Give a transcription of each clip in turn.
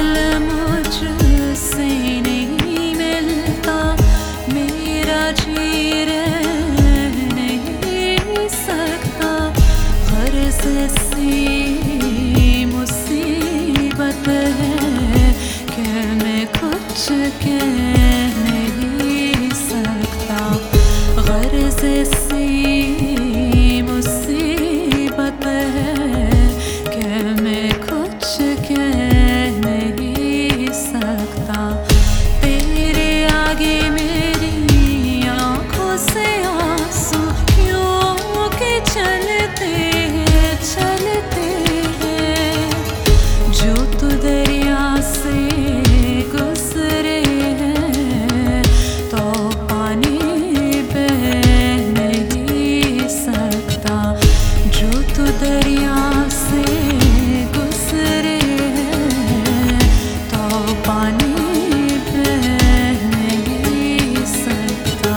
दिल मुझसे नहीं मिलता, मेरा जी रह नहीं सकता। गर्ज सी मुसीबत है कि मैं कुछ कह नहीं सकता। गर्ज सी मुसीबत है कि मैं कुछ कह नहीं सकता। तेरे आगे मेरी आंखों से आंसू क्यों के चलते हैं, चलते हैं। जो तू दरिया से गुजरे हैं तो पानी बह नहीं सकता। जो तू दरिया से गुजरे हैं तो पानी बह नहीं सकता।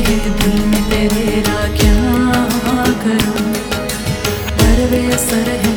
असर है।